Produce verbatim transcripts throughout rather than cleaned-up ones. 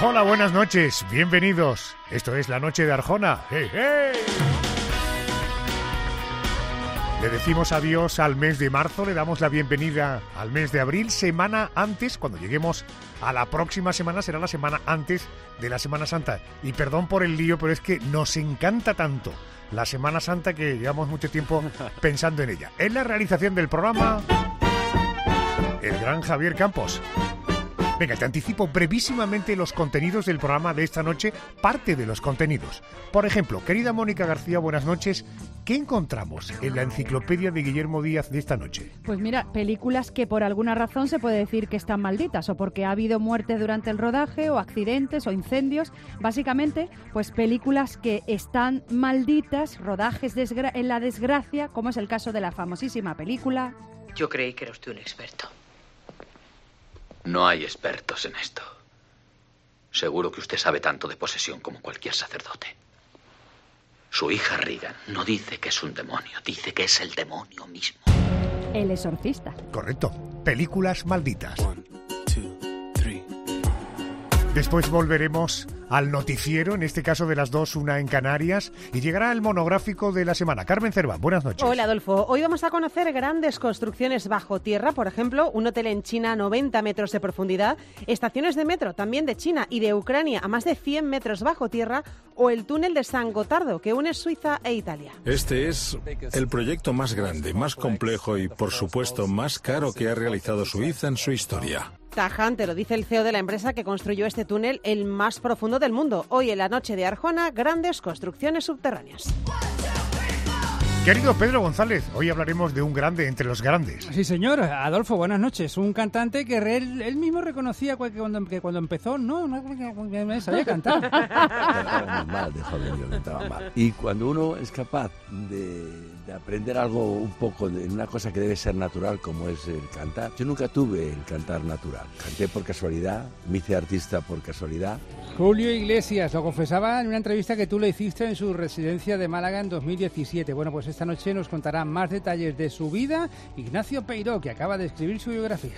Hola, buenas noches, bienvenidos. Esto es La Noche de Arjona. ¡Hey, hey! Le decimos adiós al mes de marzo, le damos la bienvenida al mes de abril, semana antes, cuando lleguemos a la próxima semana, será la semana antes de la Semana Santa. Y perdón por el lío, pero es que nos encanta tanto la Semana Santa que llevamos mucho tiempo pensando en ella. En la realización del programa, el gran Javier Campos. Venga, te anticipo brevísimamente los contenidos del programa de esta noche, parte de los contenidos. Por ejemplo, querida Mónica García, buenas noches. ¿Qué encontramos en la enciclopedia de Guillermo Díaz de esta noche? Pues mira, películas que por alguna razón se puede decir que están malditas, o porque ha habido muertes durante el rodaje, o accidentes, o incendios. Básicamente, pues películas que están malditas, rodajes desgra- en la desgracia, como es el caso de la famosísima película... Yo creí que era usted un experto. No hay expertos en esto. Seguro que usted sabe tanto de posesión como cualquier sacerdote. Su hija Regan no dice que es un demonio, dice que es el demonio mismo. El exorcista. Correcto. Películas malditas. One, two, three. Después volveremos al noticiero, en este caso de las dos, una en Canarias, y llegará el monográfico de la semana. Carmen Cerván, buenas noches. Hola, Adolfo. Hoy vamos a conocer grandes construcciones bajo tierra, por ejemplo, un hotel en China a noventa metros de profundidad, estaciones de metro también de China y de Ucrania a más de cien metros bajo tierra, o el túnel de San Gotardo, que une Suiza e Italia. Este es el proyecto más grande, más complejo y, por supuesto, más caro que ha realizado Suiza en su historia. Tajante, lo dice el C E O de la empresa que construyó este túnel, el más profundo del mundo. Hoy en la noche de Arjona, grandes construcciones subterráneas. Querido Pedro González, hoy hablaremos de un grande entre los grandes. Sí, señor. Adolfo, buenas noches. Un cantante que él, él mismo reconocía que cuando, que cuando empezó, no, no, no sabía cantar. Cantaba muy mal, de joven yo cantaba mal. Y cuando uno es capaz de, de aprender algo un poco de una cosa que debe ser natural, como es el cantar, yo nunca tuve el cantar natural. Canté por casualidad, me hice artista por casualidad. Julio Iglesias lo confesaba en una entrevista que tú le hiciste en su residencia de Málaga en dos mil diecisiete. Bueno, pues esta noche nos contará más detalles de su vida Ignacio Peiró, que acaba de escribir su biografía.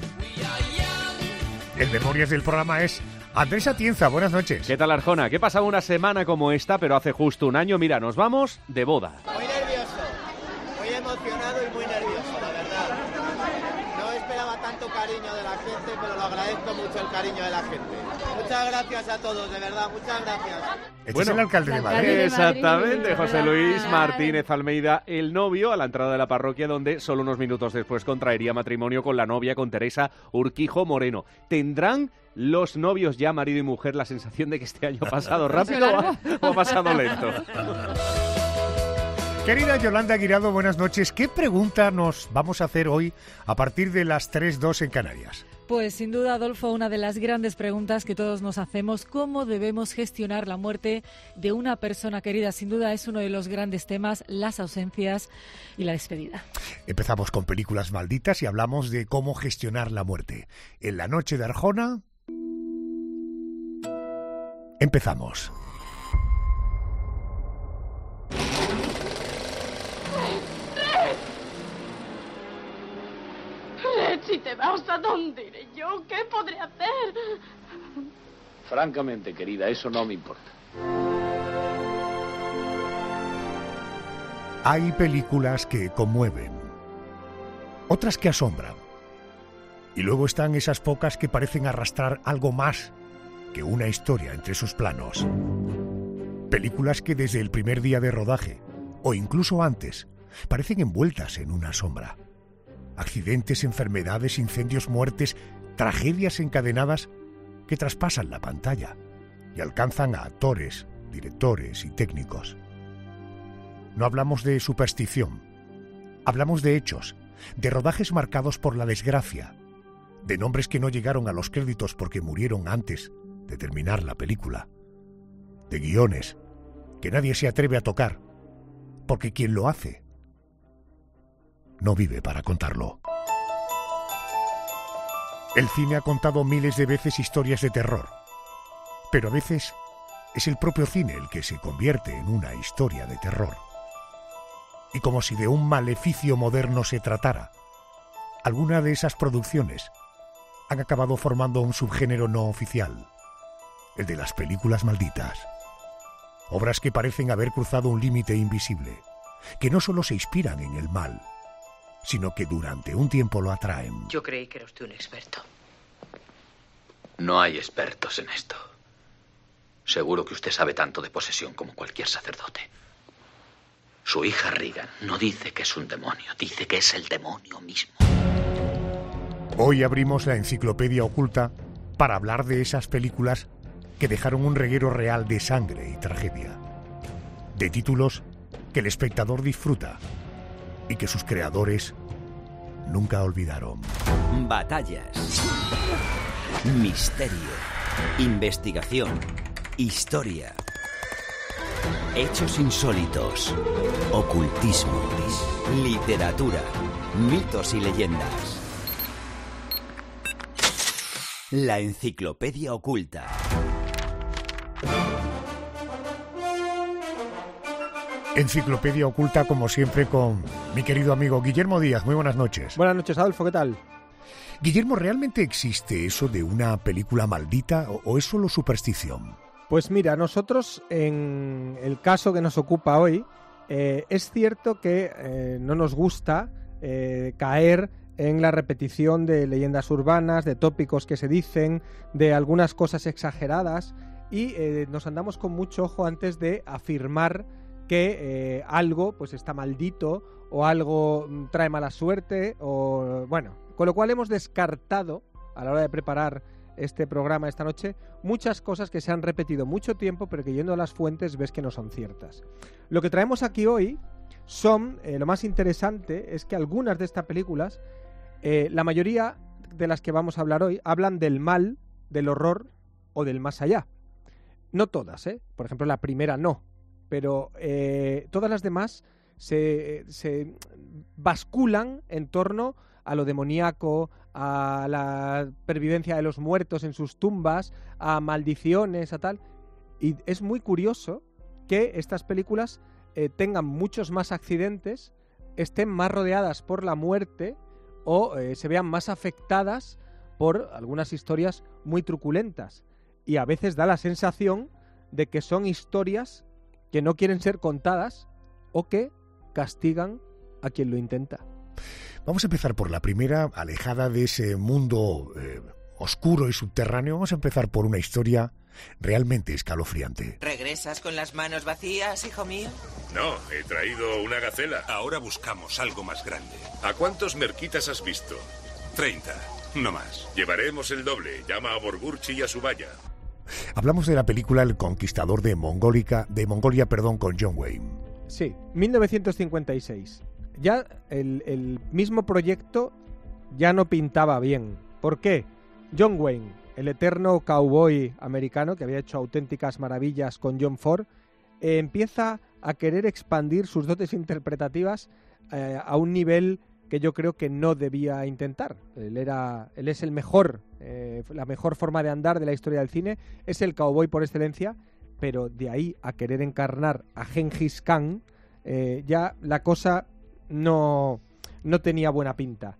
El Memorias del programa es Andrés Atienza, buenas noches. ¿Qué tal, Arjona? ¿Qué pasa una semana como esta, pero hace justo un año? Mira, nos vamos de boda. Muy nervioso, muy emocionado y muy nervioso, la verdad. No esperaba tanto cariño de la gente, pero lo agradezco mucho el cariño de la gente. Muchas gracias a todos, de verdad, muchas gracias. Este bueno, es el alcalde de Madrid. Exactamente, José Luis Martínez Almeida, el novio, a la entrada de la parroquia, donde solo unos minutos después contraería matrimonio con la novia, con Teresa Urquijo Moreno. ¿Tendrán los novios ya, marido y mujer, la sensación de que este año ha pasado rápido o ha, o ha pasado lento? Querida Yolanda Guirado, buenas noches. ¿Qué pregunta nos vamos a hacer hoy a partir de las tres dos en Canarias? Pues sin duda, Adolfo, una de las grandes preguntas que todos nos hacemos, ¿cómo debemos gestionar la muerte de una persona querida? Sin duda es uno de los grandes temas, las ausencias y la despedida. Empezamos con películas malditas y hablamos de cómo gestionar la muerte. En la noche de Arjona, empezamos. Si te vas, ¿a dónde iré yo? ¿Qué podré hacer? Francamente, querida, eso no me importa. Hay películas que conmueven, otras que asombran, y luego están esas pocas que parecen arrastrar algo más que una historia entre sus planos. Películas que desde el primer día de rodaje, o incluso antes, parecen envueltas en una sombra. Accidentes, enfermedades, incendios, muertes, tragedias encadenadas que traspasan la pantalla y alcanzan a actores, directores y técnicos. No hablamos de superstición, hablamos de hechos, de rodajes marcados por la desgracia, de nombres que no llegaron a los créditos porque murieron antes de terminar la película, de guiones que nadie se atreve a tocar porque quien lo hace no vive para contarlo. El cine ha contado miles de veces historias de terror, pero a veces es el propio cine el que se convierte en una historia de terror. Y como si de un maleficio moderno se tratara, algunas de esas producciones han acabado formando un subgénero no oficial, el de las películas malditas. Obras que parecen haber cruzado un límite invisible, que no solo se inspiran en el mal, sino que durante un tiempo lo atraen. Yo creí que era usted un experto. No hay expertos en esto. Seguro que usted sabe tanto de posesión como cualquier sacerdote. Su hija Regan no dice que es un demonio, dice que es el demonio mismo. Hoy abrimos la enciclopedia oculta para hablar de esas películas que dejaron un reguero real de sangre y tragedia. De títulos que el espectador disfruta y que sus creadores nunca olvidaron. Batallas, misterio, investigación, historia, hechos insólitos, ocultismo, literatura, mitos y leyendas. La enciclopedia oculta. Enciclopedia oculta, como siempre, con mi querido amigo Guillermo Díaz. Muy buenas noches. Buenas noches, Adolfo, ¿qué tal? Guillermo, ¿realmente existe eso de una película maldita o, o es solo superstición? Pues mira, nosotros, en el caso que nos ocupa hoy, eh, es cierto que eh, no nos gusta eh, caer en la repetición de leyendas urbanas, de tópicos que se dicen, de algunas cosas exageradas, y eh, nos andamos con mucho ojo antes de afirmar que eh, algo pues está maldito o algo trae mala suerte, o bueno, con lo cual hemos descartado a la hora de preparar este programa esta noche muchas cosas que se han repetido mucho tiempo, pero que yendo a las fuentes ves que no son ciertas. Lo que traemos aquí hoy son, eh, lo más interesante es que algunas de estas películas, eh, la mayoría de las que vamos a hablar hoy, hablan del mal, del horror o del más allá. No todas, ¿eh? Por ejemplo, la primera no, pero eh, todas las demás se, se basculan en torno a lo demoníaco, a la pervivencia de los muertos en sus tumbas, a maldiciones, a tal. Y es muy curioso que estas películas eh, tengan muchos más accidentes, estén más rodeadas por la muerte o eh, se vean más afectadas por algunas historias muy truculentas. Y a veces da la sensación de que son historias que no quieren ser contadas o que castigan a quien lo intenta. Vamos a empezar por la primera, alejada de ese mundo eh, oscuro y subterráneo. Vamos a empezar por una historia realmente escalofriante. ¿Regresas con las manos vacías, hijo mío? No, he traído una gacela. Ahora buscamos algo más grande. ¿A cuántos merquitas has visto? Treinta, no más. Llevaremos el doble. Llama a Borgurchi y a su valla. Hablamos de la película El Conquistador de Mongólica, de Mongolia, perdón, con John Wayne. Sí, mil novecientos cincuenta y seis. Ya el, el mismo proyecto ya no pintaba bien. ¿Por qué? John Wayne, el eterno cowboy americano que había hecho auténticas maravillas con John Ford, eh, empieza a querer expandir sus dotes interpretativas eh, a un nivel que yo creo que no debía intentar. Él era, él es el mejor, eh, la mejor forma de andar de la historia del cine, es el cowboy por excelencia, pero de ahí a querer encarnar a Gengis Khan, eh, ya la cosa no, no tenía buena pinta.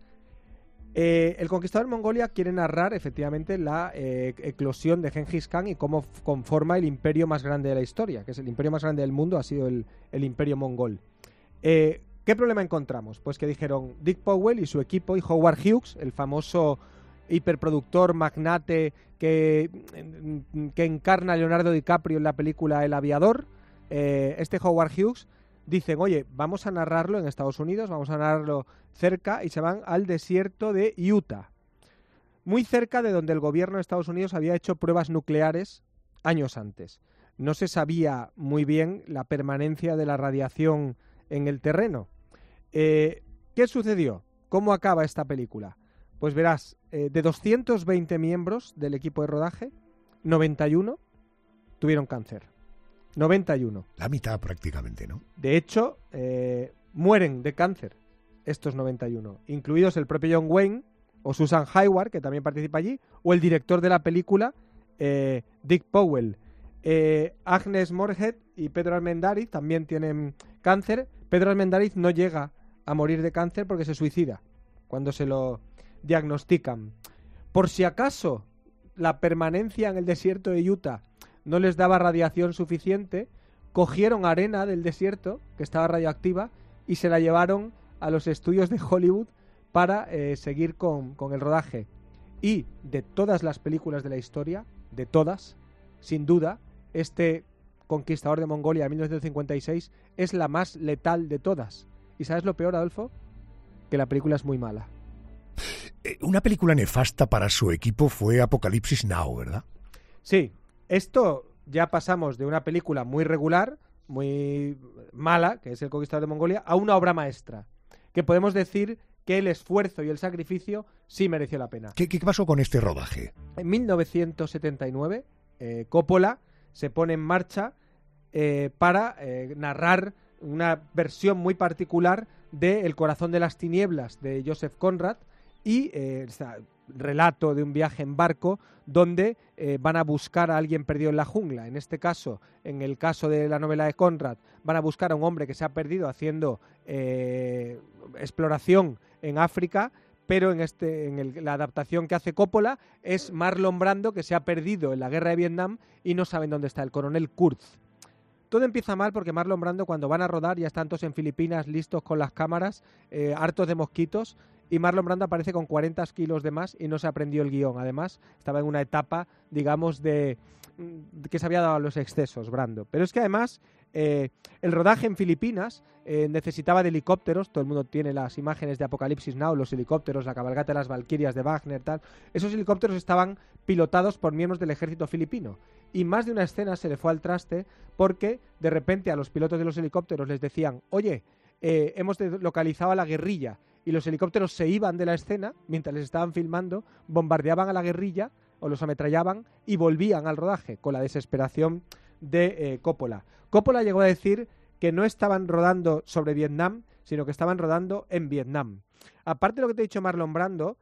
Eh, el Conquistador de Mongolia quiere narrar efectivamente la eh, eclosión de Gengis Khan y cómo f- conforma el imperio más grande de la historia, que es el imperio más grande del mundo, ha sido el, el imperio mongol. Eh, ¿Qué problema encontramos? Pues que dijeron Dick Powell y su equipo y Howard Hughes, el famoso hiperproductor magnate que, que encarna a Leonardo DiCaprio en la película El Aviador, eh, este Howard Hughes, dicen, oye, vamos a narrarlo en Estados Unidos, vamos a narrarlo cerca, y se van al desierto de Utah, muy cerca de donde el gobierno de Estados Unidos había hecho pruebas nucleares años antes. No se sabía muy bien la permanencia de la radiación en el terreno. Eh, ¿Qué sucedió? ¿Cómo acaba esta película? Pues verás, eh, de doscientos veinte miembros del equipo de rodaje, noventa y uno tuvieron cáncer. noventa y uno. La mitad prácticamente, ¿no? De hecho, eh, mueren de cáncer estos noventa y uno, incluidos el propio John Wayne o Susan Hayward, que también participa allí, o el director de la película, eh, Dick Powell. Eh, Agnes Moorehead y Pedro Armendáriz también tienen cáncer. Pedro Armendáriz no llega a morir de cáncer porque se suicida cuando se lo diagnostican. Por si acaso la permanencia en el desierto de Utah no les daba radiación suficiente, cogieron arena del desierto, que estaba radioactiva, y se la llevaron a los estudios de Hollywood para eh, seguir con, con el rodaje. Y de todas las películas de la historia, de todas, sin duda, este Conquistador de Mongolia de mil novecientos cincuenta y seis es la más letal de todas. ¿Y sabes lo peor, Adolfo? Que la película es muy mala. Una película nefasta para su equipo fue Apocalipsis Now, ¿verdad? Sí, esto ya pasamos de una película muy regular, muy mala, que es El Conquistador de Mongolia, a una obra maestra, que podemos decir que el esfuerzo y el sacrificio sí mereció la pena. ¿Qué, qué pasó con este rodaje? En mil novecientos setenta y nueve, eh, Coppola se pone en marcha eh, para eh, narrar una versión muy particular de El corazón de las tinieblas de Joseph Conrad y eh, o sea, relato de un viaje en barco donde eh, van a buscar a alguien perdido en la jungla. En este caso, en el caso de la novela de Conrad, van a buscar a un hombre que se ha perdido haciendo eh, exploración en África, pero en, este, en el, la adaptación que hace Coppola es Marlon Brando, que se ha perdido en la guerra de Vietnam y no saben dónde está, el coronel Kurtz. Todo empieza mal porque Marlon Brando, cuando van a rodar, ya están todos en Filipinas listos con las cámaras, eh, hartos de mosquitos, y Marlon Brando aparece con cuarenta kilos de más y no se aprendió el guión. Además, estaba en una etapa, digamos, de, de que se había dado a los excesos, Brando. Pero es que además, eh, el rodaje en Filipinas eh, necesitaba de helicópteros. Todo el mundo tiene las imágenes de Apocalipsis Now, los helicópteros, la cabalgata de las Valquirias de Wagner, tal. Esos helicópteros estaban pilotados por miembros del ejército filipino. Y más de una escena se le fue al traste porque de repente a los pilotos de los helicópteros les decían: oye, eh, hemos localizado a la guerrilla, y los helicópteros se iban de la escena mientras les estaban filmando, bombardeaban a la guerrilla o los ametrallaban y volvían al rodaje, con la desesperación de eh, Coppola. Coppola llegó a decir que no estaban rodando sobre Vietnam, sino que estaban rodando en Vietnam. Aparte de lo que te he dicho, Marlon Brando,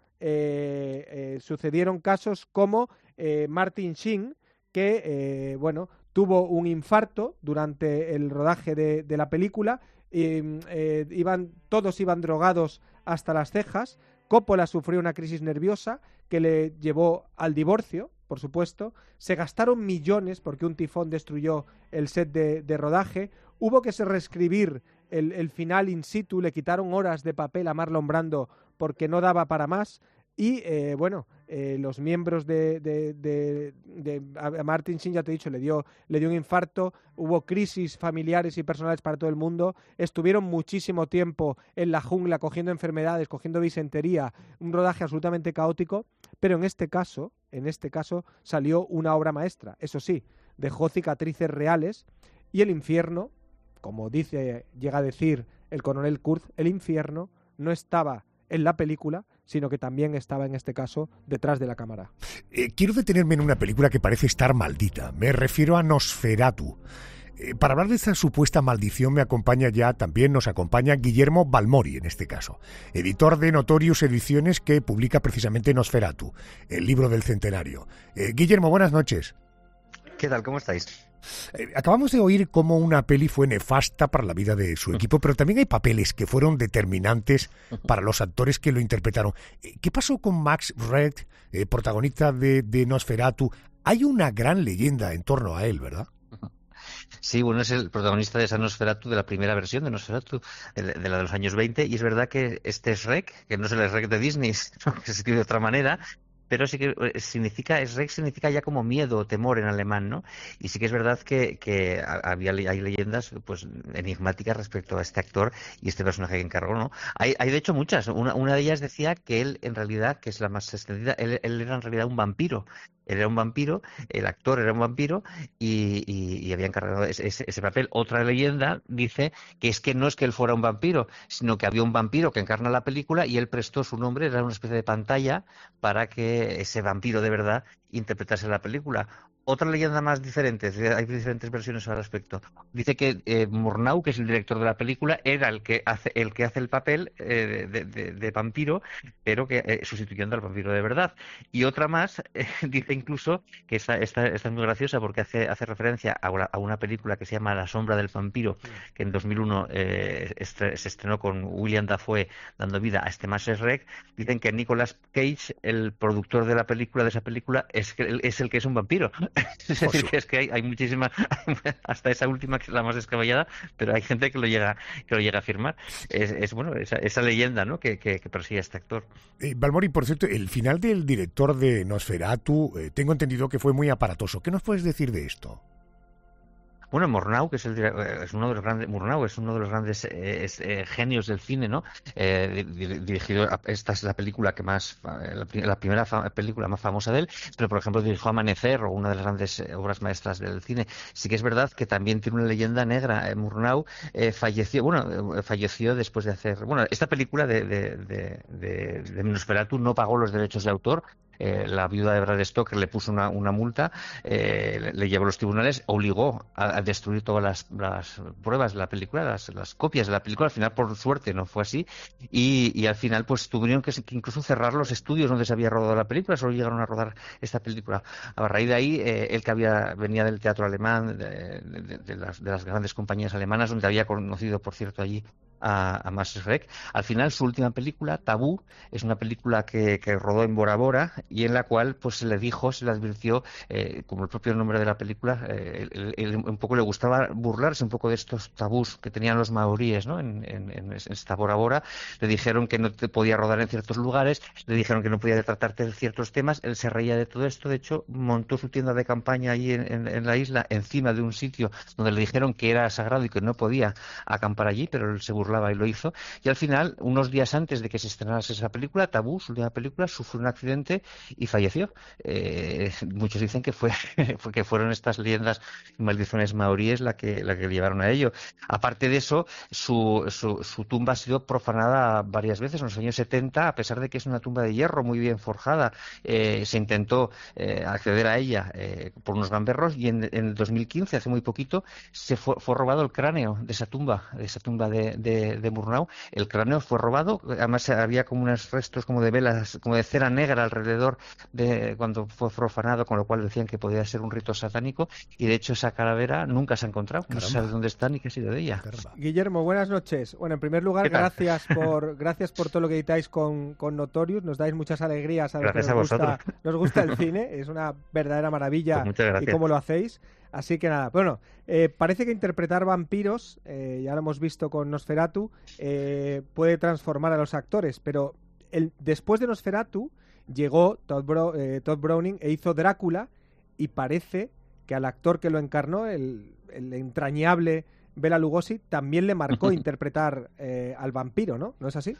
eh, eh, sucedieron casos como eh, Martin Sheen, que eh, bueno, tuvo un infarto durante el rodaje de, de la película. Y, eh, iban, todos iban drogados hasta las cejas. Coppola sufrió una crisis nerviosa que le llevó al divorcio, por supuesto. Se gastaron millones porque un tifón destruyó el set de, de rodaje. Hubo que se reescribir el, el final in situ, le quitaron horas de papel a Marlon Brando porque no daba para más. Y, eh, bueno, eh, los miembros de, de, de, de a Martin Sheen, ya te he dicho, le dio, le dio un infarto, hubo crisis familiares y personales para todo el mundo, estuvieron muchísimo tiempo en la jungla cogiendo enfermedades, cogiendo disentería, un rodaje absolutamente caótico, pero en este caso, en este caso salió una obra maestra. Eso sí, dejó cicatrices reales y el infierno, como dice, llega a decir el coronel Kurtz, el infierno no estaba en la película, sino que también estaba en este caso detrás de la cámara. Eh, quiero detenerme en una película que parece estar maldita. Me refiero a Nosferatu. Eh, para hablar de esta supuesta maldición me acompaña ya, también nos acompaña Guillermo Balmori, en este caso, editor de Notorious Ediciones, que publica precisamente Nosferatu, el libro del centenario. Eh, Guillermo, buenas noches. ¿Qué tal? ¿Cómo estáis? Eh, acabamos de oír cómo una peli fue nefasta para la vida de su equipo, pero también hay papeles que fueron determinantes para los actores que lo interpretaron. Eh, ¿Qué pasó con Max Redd, eh, protagonista de, de Nosferatu? Hay una gran leyenda en torno a él, ¿verdad? Sí, bueno, es el protagonista de esa Nosferatu, de la primera versión de Nosferatu, de, de la de los años veinte, y es verdad que este es Shrek, que no es el Shrek de Disney, que se escribe de otra manera, pero sí que significa, Shrek significa ya como miedo o temor en alemán, ¿no? Y sí que es verdad que, que había, hay leyendas pues enigmáticas respecto a este actor y este personaje que encargó, ¿no? Hay, hay de hecho muchas. Una, una de ellas decía que él, en realidad, que es la más extendida, él, él era en realidad un vampiro. Él era un vampiro, el actor era un vampiro y, y, y había encargado ese, ese, ese papel. Otra leyenda dice que es que no es que él fuera un vampiro, sino que había un vampiro que encarna la película y él prestó su nombre, era una especie de pantalla para que ese vampiro de verdad interpretase la película. Otra leyenda más diferente, hay diferentes versiones al respecto. Dice que eh, Murnau, que es el director de la película, era el que hace el que hace el papel eh, de, de, de vampiro, pero que eh, sustituyendo al vampiro de verdad. Y otra más eh, dice incluso que esta, esta, esta es muy graciosa porque hace hace referencia a una, a una película que se llama La sombra del vampiro, que en dos mil uno eh, estre, se estrenó con William Dafoe dando vida a este Max Schreck. Dicen que Nicolas Cage, el productor de la película, de esa película, es es, que, es el que es un vampiro. Es decir, que es que hay, hay muchísimas, hasta esa última que es la más descabellada, pero hay gente que lo llega, que lo llega a afirmar. Es, es bueno, esa, esa leyenda, ¿no?, que, que, que persigue a este actor. Eh, Balmori, por cierto, el final del director de Nosferatu, eh, tengo entendido que fue muy aparatoso. ¿Qué nos puedes decir de esto? Bueno, Murnau, que es, el, es uno de los grandes, Murnau es uno de los grandes eh, es, eh, genios del cine, ¿no? Eh, dirigido, esta es la película que más, la, la primera fa, película más famosa de él, pero por ejemplo dirigió Amanecer, o una de las grandes eh, obras maestras del cine. Sí que es verdad que también tiene una leyenda negra. Eh, Murnau eh, falleció, bueno, eh, falleció después de hacer, bueno, esta película de, de, de, de, de Nosferatu no pagó los derechos de autor. Eh, la viuda de Brad Stoker le puso una, una multa, eh, le, le llevó a los tribunales, obligó a, a destruir todas las, las pruebas de la película, las, las copias de la película. Al final, por suerte, no fue así, y, y al final pues tuvieron que, que incluso cerrar los estudios donde se había rodado la película. Solo llegaron a rodar esta película. A raíz de ahí, eh, él que había venía del teatro alemán, de, de, de, las, de las grandes compañías alemanas, donde había conocido, por cierto, allí a, a Max Schreck. Al final, su última película, Tabú, es una película que, que rodó en Bora Bora, y en la cual pues se le dijo, se le advirtió, eh, como el propio nombre de la película, eh, él, él, un poco le gustaba burlarse un poco de estos tabús que tenían los maoríes, ¿no?, en, en, en esta Bora Bora. Le dijeron que no te podía rodar en ciertos lugares, le dijeron que no podía tratarte de ciertos temas. Él se reía de todo esto. De hecho, montó su tienda de campaña allí en, en, en la isla, encima de un sitio donde le dijeron que era sagrado y que no podía acampar allí, pero él se burlaba y lo hizo. Y al final, unos días antes de que se estrenase esa película, Tabú, su última película, sufrió un accidente y falleció. Eh, muchos dicen que fue que fueron estas leyendas y maldiciones maoríes la que la que le llevaron a ello. Aparte de eso, su, su, su tumba ha sido profanada varias veces. En los años setenta, a pesar de que es una tumba de hierro muy bien forjada, eh, se intentó eh, acceder a ella eh, por unos gamberros, y en, en el dos mil quince, hace muy poquito, se fue, fue robado el cráneo de esa tumba, de esa tumba de, de, de Murnau. El cráneo fue robado. Además había como unos restos como de velas, como de cera negra alrededor de cuando fue profanado, con lo cual decían que podía ser un rito satánico, y de hecho esa calavera nunca se ha encontrado. Caramba. No se sabe dónde está ni qué ha sido de ella. Caramba. Guillermo, buenas noches. Bueno, en primer lugar, gracias por gracias por todo lo que editáis con, con Notorious. Nos dais muchas alegrías a los que nos, a gusta, nos gusta el cine. Es una verdadera maravilla. Pues muchas gracias. Y cómo lo hacéis. Así que nada, bueno, eh, parece que interpretar vampiros, eh, ya lo hemos visto con Nosferatu, eh, puede transformar a los actores, pero el, después de Nosferatu llegó Todd, Bro, eh, Todd Browning e hizo Drácula, y parece que al actor que lo encarnó, el, el entrañable Bela Lugosi, también le marcó interpretar eh, al vampiro, ¿no? ¿No es así?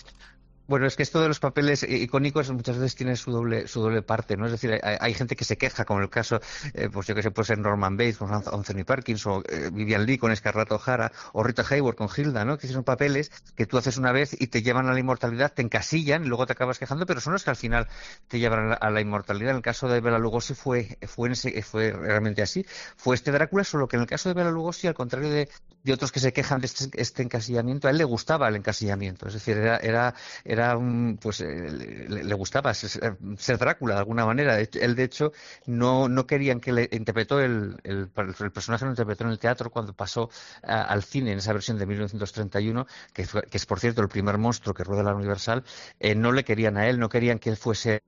Bueno, es que esto de los papeles icónicos muchas veces tiene su doble su doble parte, ¿no? Es decir, hay, hay gente que se queja, como el caso, eh, pues yo que sé, puede ser Norman Bates con Anthony Perkins, o eh, Vivian Leigh con Scarlett O'Hara, o Rita Hayworth con Hilda, ¿no? Que son papeles que tú haces una vez y te llevan a la inmortalidad, te encasillan y luego te acabas quejando, pero son los que al final te llevan a la, a la inmortalidad. En el caso de Bela Lugosi fue fue, en ese, fue realmente así. Fue este Drácula, solo que en el caso de Bela Lugosi, al contrario de, de otros que se quejan de este, este encasillamiento, a él le gustaba el encasillamiento. Es decir, era, era, era un, pues eh, le, le gustaba ser, ser Drácula de alguna manera. Él, de hecho, no, no querían que le interpretó el, el, el personaje lo interpretó en el teatro cuando pasó a, al cine en esa versión de mil novecientos treinta y uno, que, fue, que es por cierto el primer monstruo que rueda la Universal. Eh, no le querían a él, no querían que él fuese.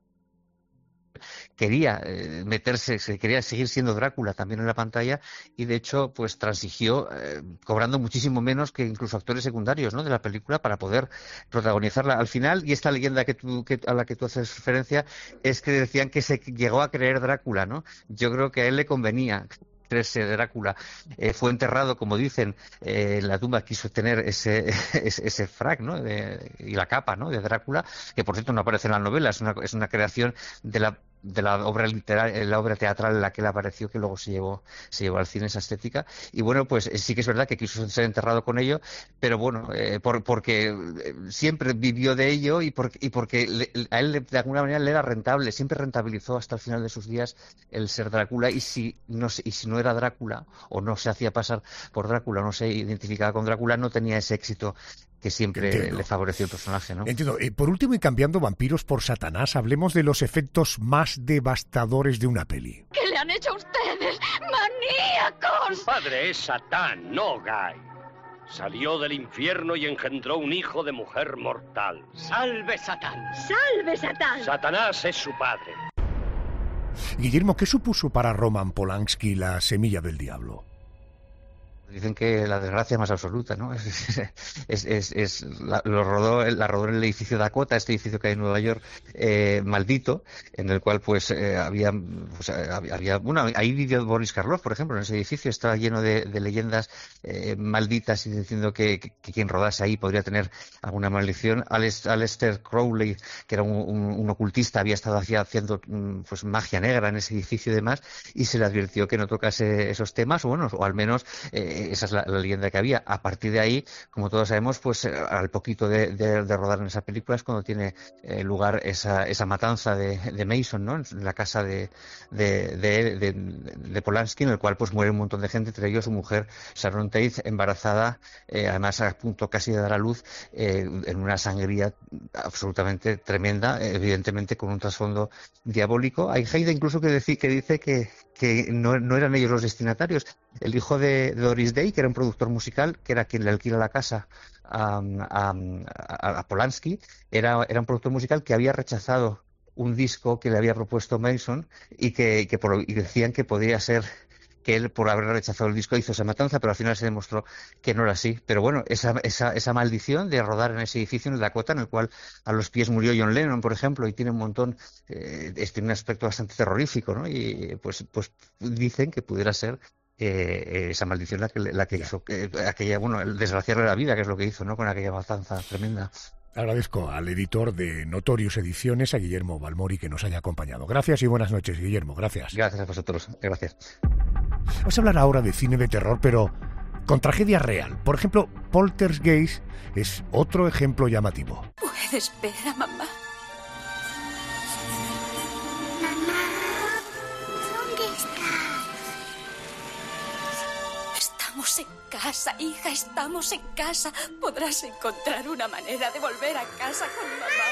Quería eh, meterse, se quería seguir siendo Drácula también en la pantalla, y de hecho pues transigió eh, cobrando muchísimo menos que incluso actores secundarios, ¿no?, de la película, para poder protagonizarla al final. Y esta leyenda que tú, que, a la que tú haces referencia es que decían que se llegó a creer Drácula, ¿no? Yo creo que a él le convenía creerse Drácula. Eh, fue enterrado, como dicen, eh, en la tumba quiso tener ese ese, ese frac, ¿no?, de, y la capa, ¿no?, de Drácula, que por cierto no aparece en la novela, es una, es una creación de la de la obra literal, la obra teatral en la que él apareció, que luego se llevó se llevó al cine esa estética. Y bueno, pues sí que es verdad que quiso ser enterrado con ello, pero bueno, eh, por, porque siempre vivió de ello, y, por, y porque le, a él de alguna manera le era rentable, siempre rentabilizó hasta el final de sus días el ser Drácula. Y si no y si no era Drácula, o no se hacía pasar por Drácula, no se identificaba con Drácula, no tenía ese éxito que siempre Entiendo. le favoreció el personaje, ¿no? Entiendo. Eh, por último, y cambiando vampiros por Satanás, hablemos de los efectos más devastadores de una peli. ¿Qué le han hecho a ustedes? ¡Maníacos! Su padre es Satán, no Guy. Salió del infierno y engendró un hijo de mujer mortal. ¡Salve Satán! ¡Salve Satán! Satanás es su padre. Guillermo, ¿qué supuso para Roman Polanski La semilla del diablo? Dicen que la desgracia más absoluta, ¿no? Es, es, es, es la, lo rodó, la rodó en el edificio Dakota, este edificio que hay en Nueva York, eh, maldito, en el cual pues eh, había, pues, había, bueno, ahí vivió Boris Karloff, por ejemplo, en ese edificio estaba lleno de, de leyendas eh, malditas y diciendo que, que, que quien rodase ahí podría tener alguna maldición. Aleister Crowley, que era un, un, un ocultista, había estado haciendo pues magia negra en ese edificio y demás, y se le advirtió que no tocase esos temas, o bueno, o al menos eh, esa es la, la leyenda que había. A partir de ahí, como todos sabemos, pues al poquito de, de, de rodar en esa película es cuando tiene eh, lugar esa, esa matanza de, de Mason, ¿no? En la casa de, de, de, de, de Polanski, en el cual pues muere un montón de gente, entre ellos su mujer Sharon Tate, embarazada, eh, además a punto casi de dar a luz, eh, en una sangría absolutamente tremenda, evidentemente con un trasfondo diabólico. Hay gente incluso que, deci, que dice que, que no, no eran ellos los destinatarios. El hijo de Doris Day, que era un productor musical, que era quien le alquila la casa a, a, a, a Polanski, era, era un productor musical que había rechazado un disco que le había propuesto Mason y que, que por, y decían que podía ser que él, por haber rechazado el disco, hizo esa matanza, pero al final se demostró que no era así. Pero bueno, esa, esa, esa maldición de rodar en ese edificio en el Dakota, en el cual a los pies murió John Lennon, por ejemplo, y tiene un montón, eh, tiene un aspecto bastante terrorífico, ¿no? Y pues, pues dicen que pudiera ser Eh, esa maldición la que, la que hizo, eh, aquella, bueno, el desgraciarle la vida, que es lo que hizo, ¿no? Con aquella matanza tremenda. Agradezco al editor de Notorious Ediciones, a Guillermo Balmori, que nos haya acompañado. Gracias y buenas noches, Guillermo. Gracias. Gracias a vosotros. Gracias. Vamos a hablar ahora de cine de terror, pero con tragedia real. Por ejemplo, Poltergeist es otro ejemplo llamativo. ¿Puedes ver a mamá? Estamos en casa, hija, estamos en casa. Podrás encontrar una manera de volver a casa con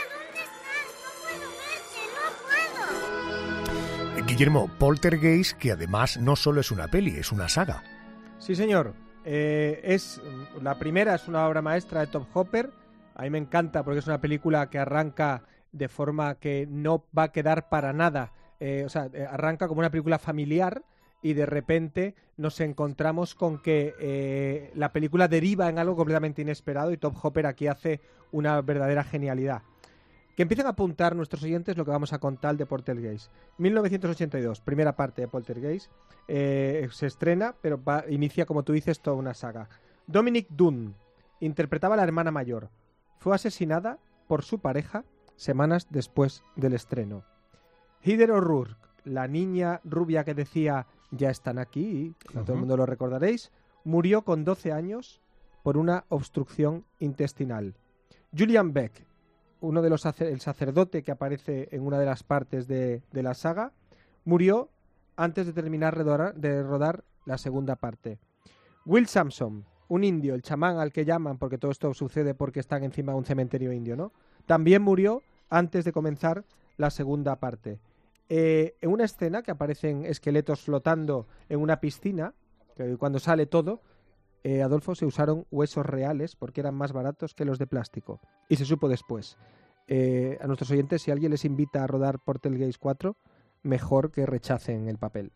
mamá. No puedo. Guillermo, Poltergeist, que además no solo es una peli, es una saga. Sí, señor. Eh, es la primera es una obra maestra de Top Hopper. A mí me encanta porque es una película que arranca de forma que no va a quedar para nada. Eh, o sea, arranca como una película familiar. Y de repente nos encontramos con que eh, la película deriva en algo completamente inesperado y Top Hopper aquí hace una verdadera genialidad. Que empiecen a apuntar nuestros oyentes lo que vamos a contar de Poltergeist. mil novecientos ochenta y dos, primera parte de Poltergeist, eh, se estrena, pero va, inicia, como tú dices, toda una saga. Dominic Dunne interpretaba a la hermana mayor. Fue asesinada por su pareja semanas después del estreno. Heather O'Rourke, la niña rubia que decía ya están aquí, uh-huh. todo el mundo lo recordaréis, murió con doce años por una obstrucción intestinal. Julian Beck, uno de los el sacerdote que aparece en una de las partes de, de la saga, murió antes de terminar de rodar, de rodar la segunda parte. Will Sampson, un indio, el chamán al que llaman, porque todo esto sucede porque están encima de un cementerio indio, ¿no? También murió antes de comenzar la segunda parte. Eh, en una escena que aparecen esqueletos flotando en una piscina, que cuando sale todo, eh, Adolfo, se usaron huesos reales porque eran más baratos que los de plástico. Y se supo después. Eh, a nuestros oyentes, si alguien les invita a rodar Poltergeist cuatro, mejor que rechacen el papel.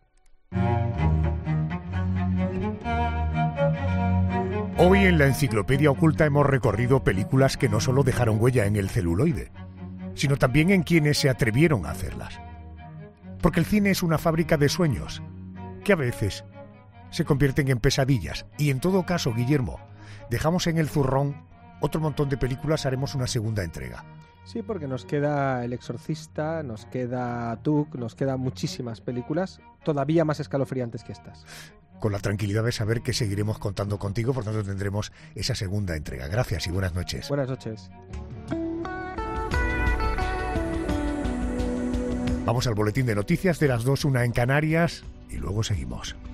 Hoy en la Enciclopedia Oculta hemos recorrido películas que no solo dejaron huella en el celuloide, sino también en quienes se atrevieron a hacerlas. Porque el cine es una fábrica de sueños, que a veces se convierten en pesadillas. Y en todo caso, Guillermo, dejamos en el zurrón otro montón de películas, haremos una segunda entrega. Sí, porque nos queda El Exorcista, nos queda Tuk, nos quedan muchísimas películas, todavía más escalofriantes que estas. Con la tranquilidad de saber que seguiremos contando contigo, por tanto tendremos esa segunda entrega. Gracias y buenas noches. Buenas noches. Vamos al boletín de noticias de las dos, una en Canarias, y luego seguimos.